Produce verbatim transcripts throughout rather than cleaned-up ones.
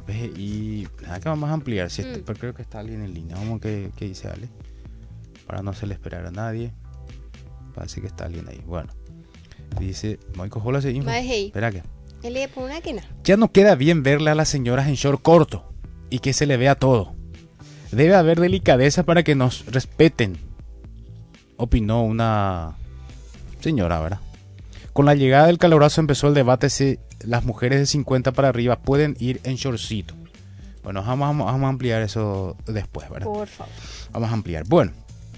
P G I, nada que vamos a ampliar, si este, Mm. pero creo que está alguien en línea. Vamos, que qué dice Ale? Para no hacerle esperar a nadie. Parece que está alguien ahí. Bueno, dice, Moico Jola se info. Mae, hey. Espera que. Él le pone una que no. Ya no queda bien verle a las señoras en short corto y que se le vea todo. Debe haber delicadeza para que nos respeten, opinó una señora, ¿verdad? Con la llegada del calorazo empezó el debate si las mujeres de cincuenta para arriba pueden ir en shortcito. Bueno, vamos, vamos, vamos a ampliar eso después, ¿verdad? Por favor. Vamos a ampliar. Bueno,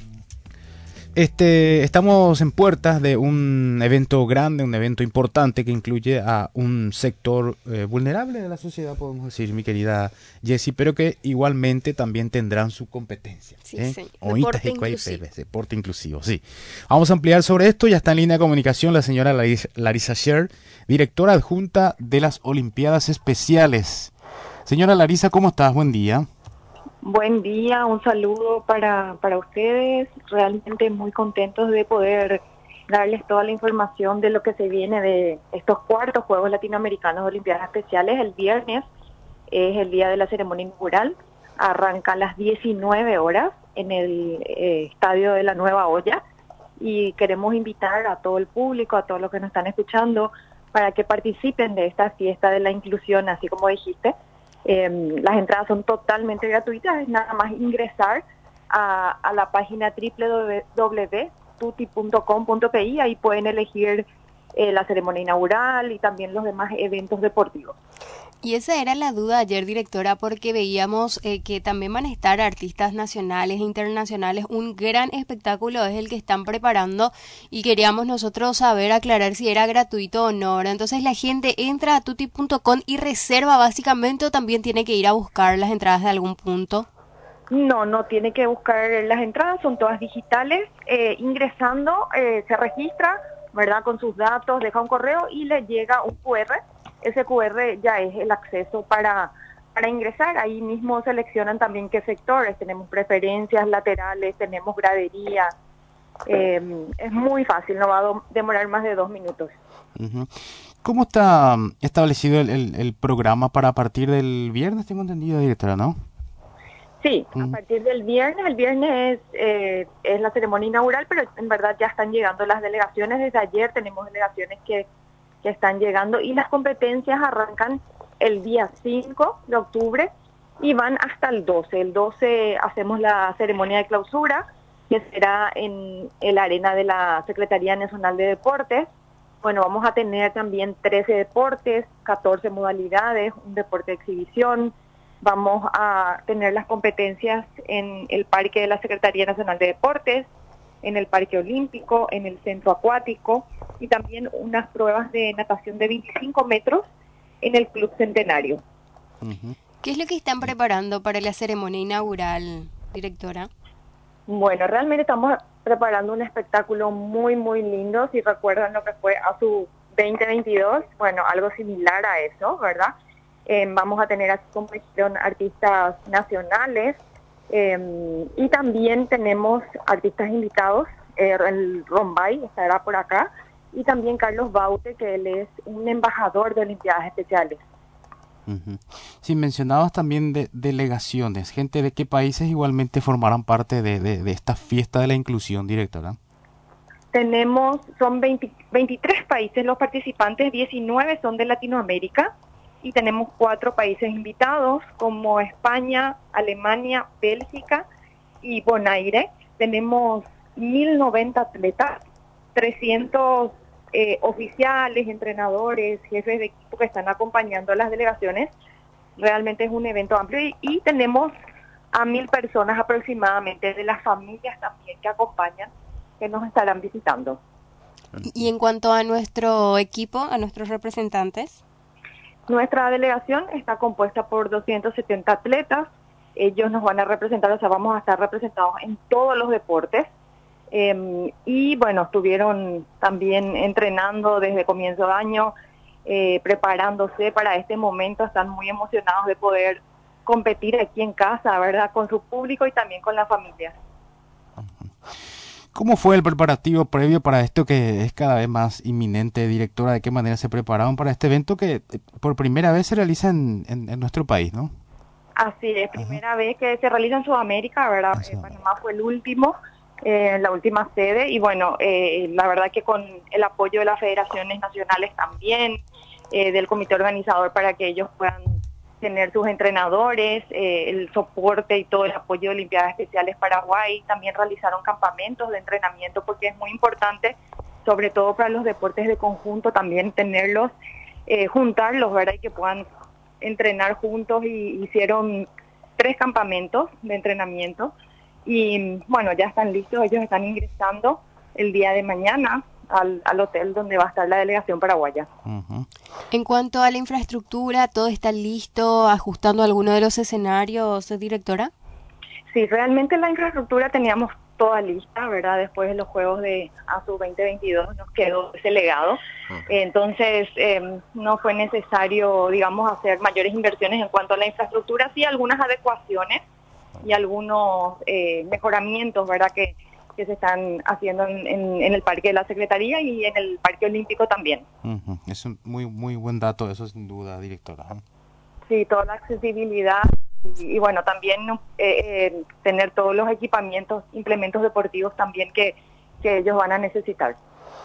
este, estamos en puertas de un evento grande, un evento importante que incluye a un sector eh, vulnerable de la sociedad, podemos decir, mi querida Jessie, pero que igualmente también tendrán su competencia. Sí, ¿eh? señor. Oítas Deporte y cuay, inclusivo. bebé, deporte inclusivo, sí. Vamos a ampliar sobre esto. Ya está en línea de comunicación la señora Laris- Larisa Sher, directora adjunta de las Olimpiadas Especiales. Señora Larisa, ¿cómo estás? Buen día. Buen día, un saludo para, para ustedes. Realmente muy contentos de poder darles toda la información de lo que se viene de estos cuartos Juegos Latinoamericanos de Olimpiadas Especiales. El viernes es el día de la ceremonia inaugural. Arranca a las diecinueve horas en el eh, estadio de la Nueva Olla y queremos invitar a todo el público, a todos los que nos están escuchando, para que participen de esta fiesta de la inclusión, así como dijiste. Eh, las entradas son totalmente gratuitas, es nada más ingresar a, a la página doble u doble u doble u punto tuti punto com punto pi, ahí pueden elegir eh, la ceremonia inaugural y también los demás eventos deportivos. Y esa era la duda ayer, directora, porque veíamos eh, que también van a estar artistas nacionales e internacionales. Un gran espectáculo es el que están preparando y queríamos nosotros saber, aclarar si era gratuito o no. Entonces la gente entra a tuti punto com y reserva básicamente, o también tiene que ir a buscar las entradas de algún punto. No, no tiene que buscar las entradas, son todas digitales. Eh, ingresando, eh, se registra, ¿verdad? Con sus datos, deja un correo y le llega un cu erre. Ese cu erre ya es el acceso para, para ingresar. Ahí mismo seleccionan también qué sectores. Tenemos preferencias laterales, tenemos gradería. Eh, es muy fácil, no va a do- demorar más de dos minutos. Uh-huh. ¿Cómo está um, establecido el, el, el programa para a partir del viernes? Tengo entendido, directora, ¿no? Sí, Uh-huh. a partir del viernes. El viernes es, eh, es la ceremonia inaugural, pero en verdad ya están llegando las delegaciones. Desde ayer tenemos delegaciones que que están llegando y las competencias arrancan el día cinco de octubre y van hasta el doce. El doce hacemos la ceremonia de clausura, que será en el arena de la Secretaría Nacional de Deportes. Bueno, vamos a tener también trece deportes, catorce modalidades, un deporte de exhibición. Vamos a tener las competencias en el Parque de la Secretaría Nacional de Deportes, en el Parque Olímpico, en el Centro Acuático y también unas pruebas de natación de veinticinco metros en el Club Centenario. Uh-huh. ¿Qué es lo que están preparando para la ceremonia inaugural, directora? Bueno, realmente estamos preparando un espectáculo muy, muy lindo. Si recuerdan lo que fue a su veinte veintidós, bueno, algo similar a eso, ¿verdad? Eh, vamos a tener, así como dijeron, artistas nacionales, Eh, y también tenemos artistas invitados, eh, el Rombay estará por acá, y también Carlos Baute, que él es un embajador de Olimpiadas Especiales. Uh-huh. Sí, mencionabas también de delegaciones, gente de qué países igualmente formarán parte de, de, de esta fiesta de la inclusión, directora. Tenemos, son veinte, veintitrés países los participantes, diecinueve son de Latinoamérica, y tenemos cuatro países invitados como España, Alemania, Bélgica y Bonaire. Tenemos mil noventa atletas, trescientos eh, oficiales, entrenadores, jefes de equipo que están acompañando a las delegaciones. Realmente es un evento amplio y, y tenemos a mil personas aproximadamente de las familias también que acompañan, que nos estarán visitando. Y en cuanto a nuestro equipo, a nuestros representantes. Nuestra delegación está compuesta por doscientos setenta atletas. Ellos nos van a representar, o sea, vamos a estar representados en todos los deportes. Eh, y bueno, estuvieron también entrenando desde comienzo de año, eh, preparándose para este momento. Están muy emocionados de poder competir aquí en casa, ¿verdad? Con su público y también con la familia. ¿Cómo fue el preparativo previo para esto que es cada vez más inminente, directora? ¿De qué manera se prepararon para este evento que eh, por primera vez se realiza en, en, en nuestro país, ¿no? Así es, primera Ajá. vez que se realiza en Sudamérica, ¿verdad? En Eh, Sudamérica. Panamá fue el último, eh, la última sede, y bueno, eh, la verdad que con el apoyo de las federaciones nacionales también, eh, del comité organizador para que ellos puedan tener sus entrenadores, eh, el soporte y todo el apoyo de Olimpiadas Especiales Paraguay, también realizaron campamentos de entrenamiento porque es muy importante, sobre todo para los deportes de conjunto, también tenerlos, eh, juntarlos, ¿verdad? Y que puedan entrenar juntos, y hicieron tres campamentos de entrenamiento y bueno, ya están listos, ellos están ingresando el día de mañana al, al hotel donde va a estar la delegación paraguaya. Uh-huh. En cuanto a la infraestructura, ¿todo está listo, ajustando alguno de los escenarios, directora? Sí, realmente la infraestructura teníamos toda lista, ¿verdad? Después de los Juegos de ASU veinte veintidós nos quedó ese legado. Entonces, eh, no fue necesario, digamos, hacer mayores inversiones en cuanto a la infraestructura, sí algunas adecuaciones y algunos eh, mejoramientos, ¿verdad?, que, que se están haciendo en, en, en el Parque de la Secretaría y en el Parque Olímpico también. Uh-huh. Es un muy, muy buen dato, eso sin duda, directora. Sí, toda la accesibilidad y, y bueno, también eh, eh, tener todos los equipamientos, implementos deportivos también que, que ellos van a necesitar.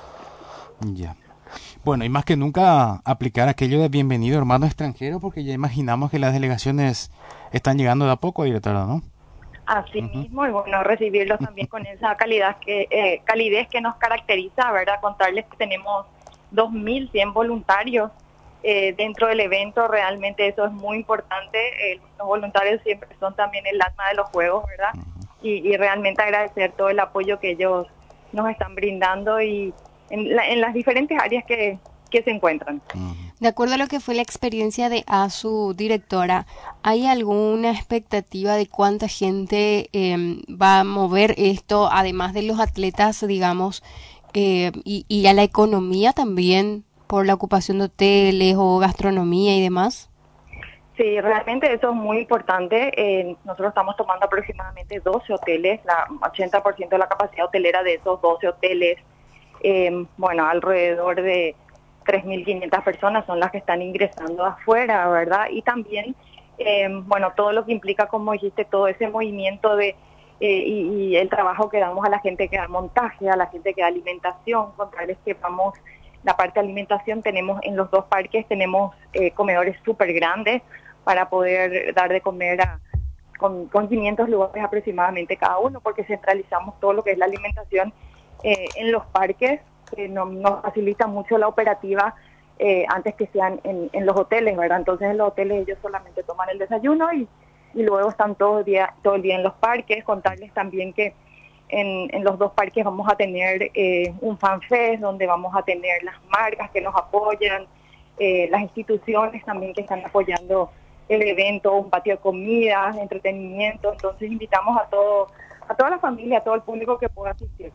Ya. Yeah. Bueno, y más que nunca aplicar aquello de bienvenido hermano extranjero, porque ya imaginamos que las delegaciones están llegando de a poco, directora, ¿no? Así Uh-huh. mismo, y bueno, recibirlos también con esa calidad que, eh, calidez que nos caracteriza, ¿verdad? Contarles que tenemos dos mil cien voluntarios eh, dentro del evento, realmente eso es muy importante. Eh, los voluntarios siempre son también el alma de los juegos, ¿verdad? Uh-huh. Y, y realmente agradecer todo el apoyo que ellos nos están brindando y en, la, en las diferentes áreas que, que se encuentran. Uh-huh. De acuerdo a lo que fue la experiencia de ASU, directora, ¿hay alguna expectativa de cuánta gente eh, va a mover esto, además de los atletas, digamos, eh, y, y a la economía también, por la ocupación de hoteles o gastronomía y demás? Sí, realmente eso es muy importante. Eh, nosotros estamos tomando aproximadamente doce hoteles, la ochenta por ciento de la capacidad hotelera de esos doce hoteles. Eh, bueno, alrededor de tres mil quinientas personas son las que están ingresando afuera, ¿verdad? Y también, eh, bueno, todo lo que implica, como dijiste, todo ese movimiento de eh, y, y el trabajo que damos a la gente que da montaje, a la gente que da alimentación, contarles que vamos, la parte de alimentación tenemos en los dos parques, tenemos eh, comedores súper grandes para poder dar de comer a, con, con quinientos lugares aproximadamente cada uno, porque centralizamos todo lo que es la alimentación eh, en los parques, que no, nos facilita mucho la operativa eh, antes que sean en, en los hoteles, ¿verdad? Entonces en los hoteles ellos solamente toman el desayuno y, y luego están todo el día, todo el día en los parques. Contarles también que en, en los dos parques vamos a tener eh, un fanfest donde vamos a tener las marcas que nos apoyan, eh, las instituciones también que están apoyando el evento, un patio de comidas, entretenimiento. Entonces invitamos a todo, a toda la familia, a todo el público que pueda asistir.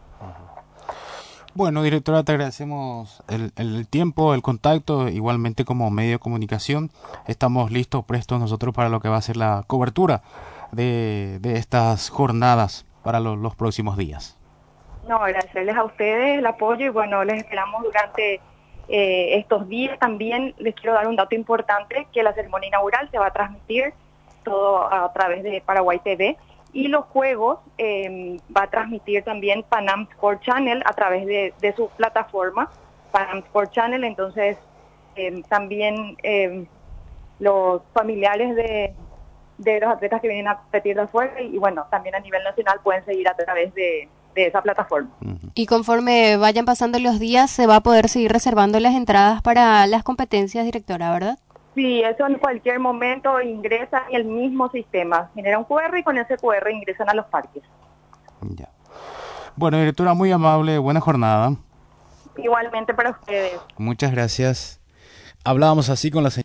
Bueno, directora, te agradecemos el, el tiempo, el contacto, igualmente como medio de comunicación. Estamos listos, prestos nosotros para lo que va a ser la cobertura de, de estas jornadas para lo, los próximos días. No, agradecerles a ustedes el apoyo y bueno, les esperamos durante eh, estos días. También les quiero dar un dato importante, que la ceremonia inaugural se va a transmitir todo a través de Paraguay T V. Y los juegos eh, va a transmitir también Panam Sport Channel a través de, de su plataforma, Panam Sport Channel. Entonces, eh, también eh, los familiares de, de los atletas que vienen a competir de afuera y, y, bueno, también a nivel nacional pueden seguir a través de, de esa plataforma. Y conforme vayan pasando los días, se va a poder seguir reservando las entradas para las competencias, directora, ¿verdad? Sí, eso en cualquier momento ingresan en el mismo sistema. Genera un cu erre y con ese cu erre ingresan a los parques. Ya. Bueno, directora, muy amable, buena jornada. Igualmente para ustedes. Muchas gracias. Hablábamos así con la señora.